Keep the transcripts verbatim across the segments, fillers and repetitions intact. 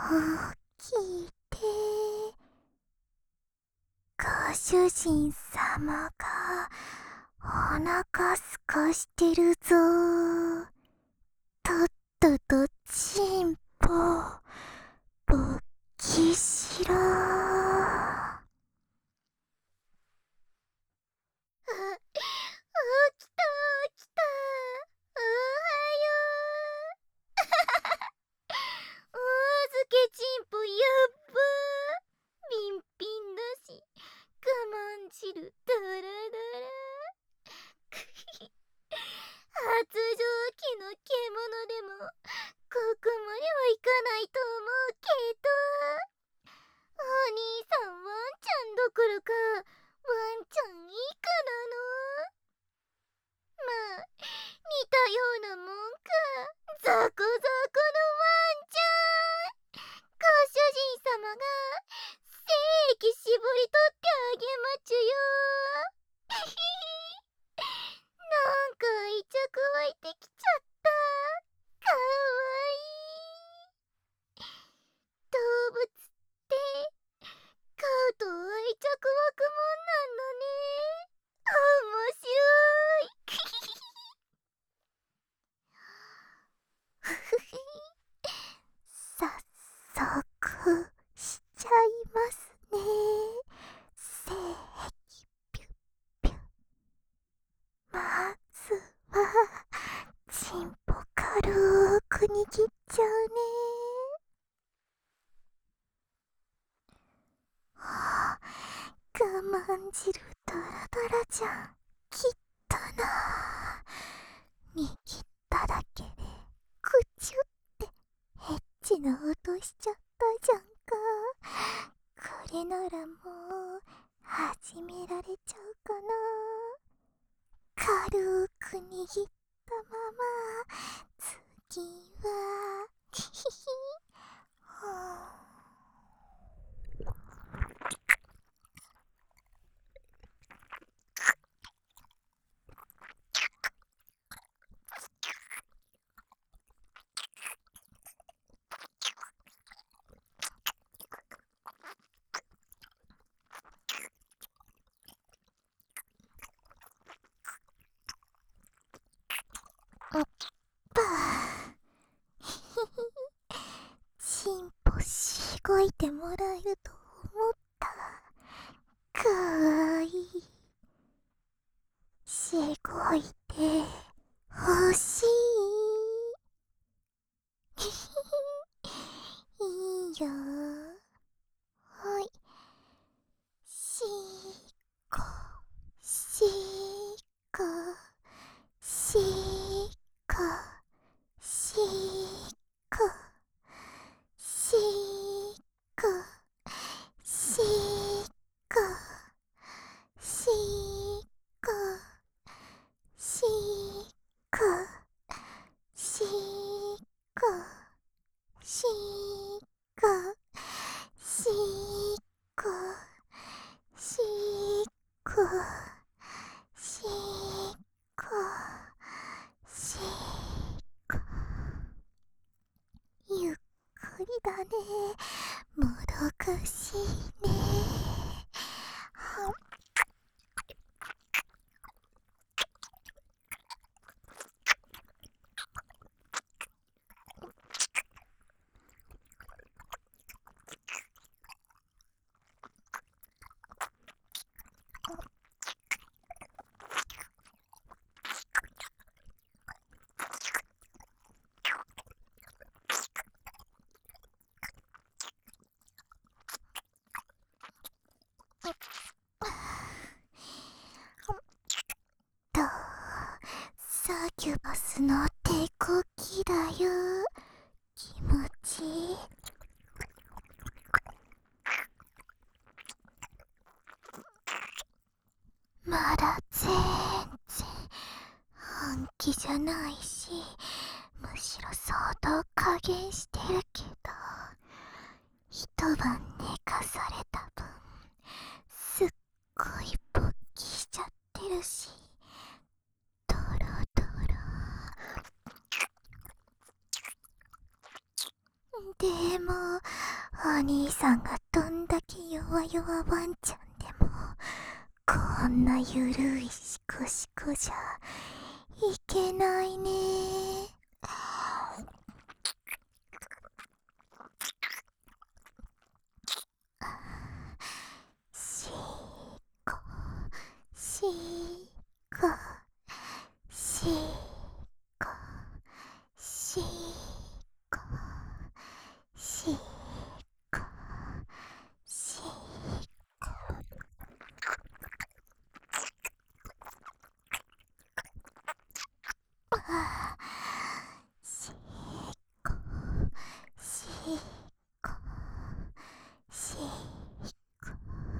聞いて、ご主人様がお腹すかしてるぞ。とっととチンポ勃起しろ。あ、あ、起きた起きた。おはよう。お預けチンポやっば。ビンビンだし、我慢汁ダラダラ。発情期の獣でもここまではいかないと思うけど、お兄さんワンちゃんどころかワンちゃん以下なの。まあ似たようなもんか。ザコザコのワンちゃん、ご主人様が精液絞り取ってあげまちゅよ。なんか愛着湧いてきちゃった。かわいい。動物って飼うと愛着湧くもんなんだね。面白い。ふふふ。早速しちゃいますね。精液ピュッピュッ。まずはチンポ軽く握っちゃうね。はあ、我慢汁ダラダラじゃん。きったな。握っただけでクチュってエッチな音しちゃったじゃんか。これならもう始められちゃうかな。軽く握ったまま次はヒヒヒ。はあ、おっぱチンポしごいてもらえると思った。かわいい。しごいてほしい。いいよ。はい。しこしこしこしこしこしこしこしこしこしこしこしこしこしこ。ゆっくりだね。もどかしいね。はとサキュバスの手こきだよ。気持ちいい。まだ全然本気じゃないし、むしろ相当加減してるけど、一晩寝かされた分すっごい勃起しちゃってるし、ドロドロ。でもお兄さんがどんだけ弱々ワンちゃんでもこんなゆるいシコシコじゃいけないね。しこしこしこしこしこしこあしこしこしこ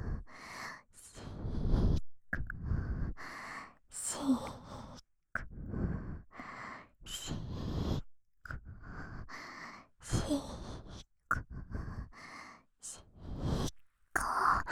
しこしこしこしこ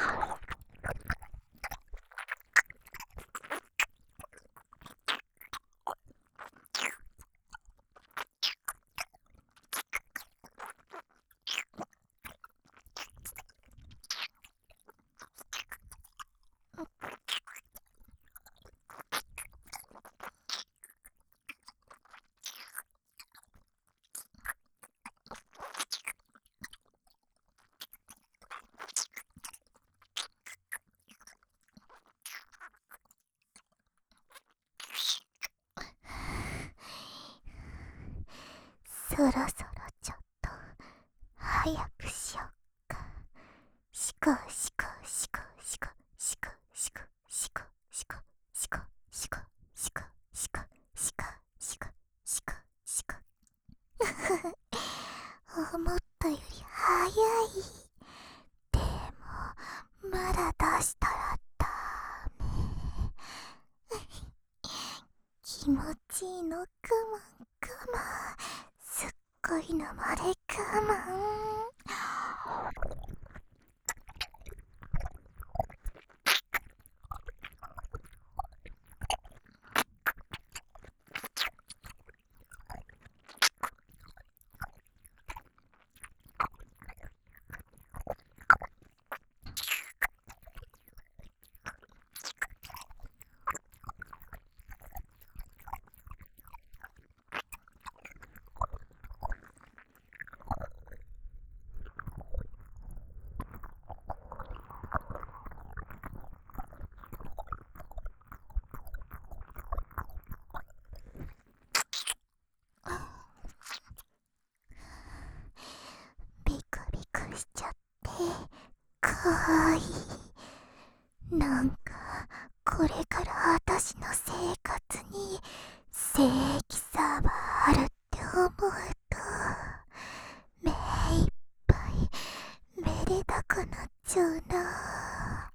そろそろちょっと早くしよっか。しこしこしこしこしこしこしこしこしこしこしこしこしこしこしこしこ思ったより早い。でもまだ出したらダメ。気持ちいいの我慢我慢、すっごいのまで我慢。ビクビクしちゃってかわいい。なんかこれから私の生活に正規さがあるって思うと目いっぱいめでたくなっちゃうな。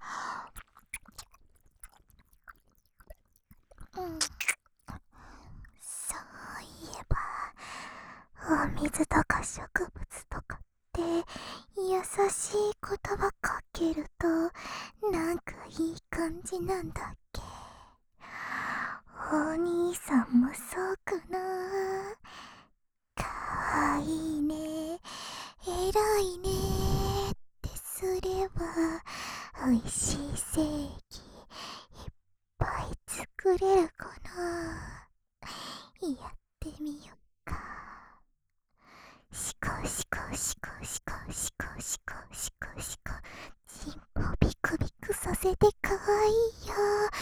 うん、そういえばお水とか植物とかって優しい言葉かけるとなんかいい感じなんだっけ。お兄さんもそうかな。かわいいね、えらいねってすればおいしい正義いっぱい作れるかな。やってみようか。シコシコシコシコシコシコシコシコ、チンポビクビクさせてかわいいよ。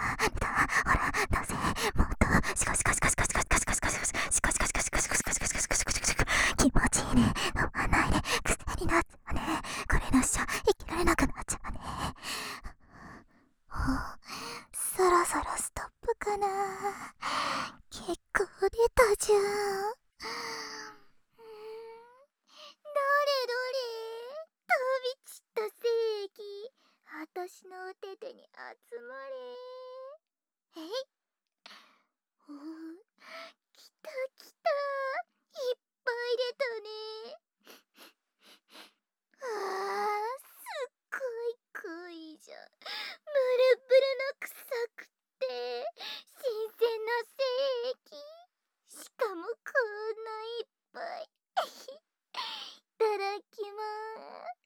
ほら、なぜ、もっと、シコシコシコシコシコシコシコシコシコシシコシコシコシコシコシコシコシコシコシコシコシコ気持ちいいね。飲まないで、癖になっちゃうね。これなしゃ、生きられなくなっちゃうね。そろそろストップかな。結構出たじゃん。どれどれ、飛び散った正義、私のお手手に集まれ。えい、おう、きたきた、いっぱい出たね。あー、すっごい濃いじゃん。ブルブルの臭くて新鮮な正義、しかもこんないっぱい。いただきまーす。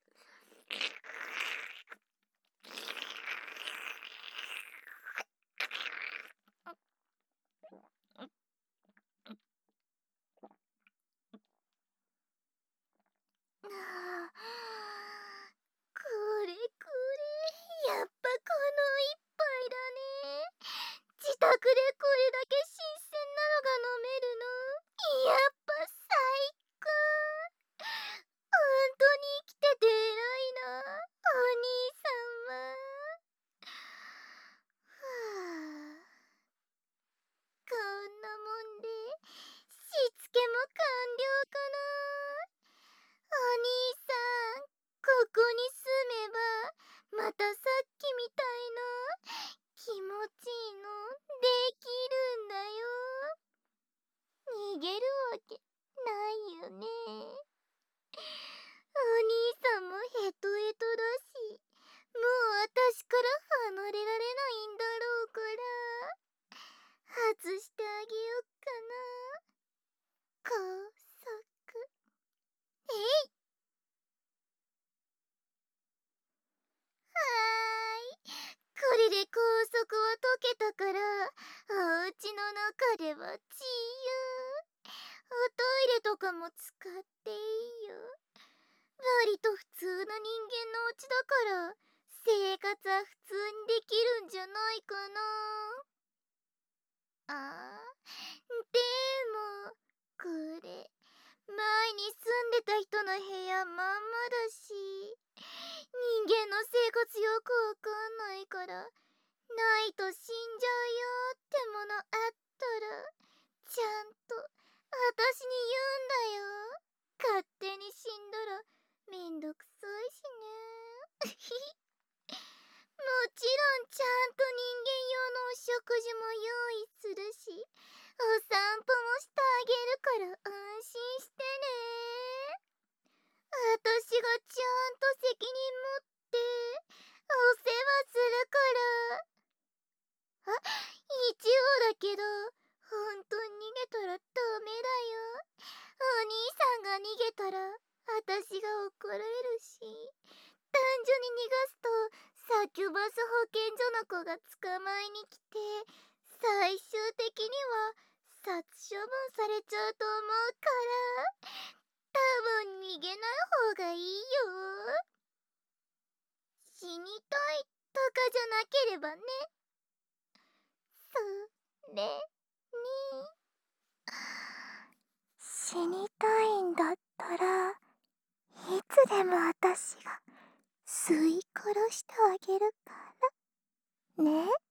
あー、これこれ、やっぱこの一杯だね。自宅でこれだけ新鮮なのが飲めるの、やっぱ最高。本当に生きてて偉いな、お兄さんは。はあ、こんなもんでしつけも完了かな。お兄さん、ここに住めばまたさっきみたいな気持ちいいのできるんだよ。逃げるわけないよね。お兄さんもヘトヘトだし、もう私から離れられないんだろうから、外してあげよっかな。高速。えい。はーい。これで高速は解けたから、お家の中では自由。おトイレとかも使っていいよ。割と普通な人間のお家だから、生活は普通にできるんじゃないかな。あー、でも、これ、前に住んでた人の部屋まんまだ言うんだよ。勝手に死んだらめんどくさいしね。もちろんちゃんと人間用のお食事も用意するし、お散歩もしてあげるから安心してね。私がちゃんと責任持ってお世話するから。あ、一応だけど、本当に逃げたらダメだよ。お兄さんが逃げたら私が怒られるし、単純に逃がすとサキュバス保健所の子が捕まえに来て、最終的には殺処分されちゃうと思うから、多分逃げない方がいいよ。死にたいとかじゃなければね。それに死にたいんだったら、いつでも私が吸い殺してあげるからね。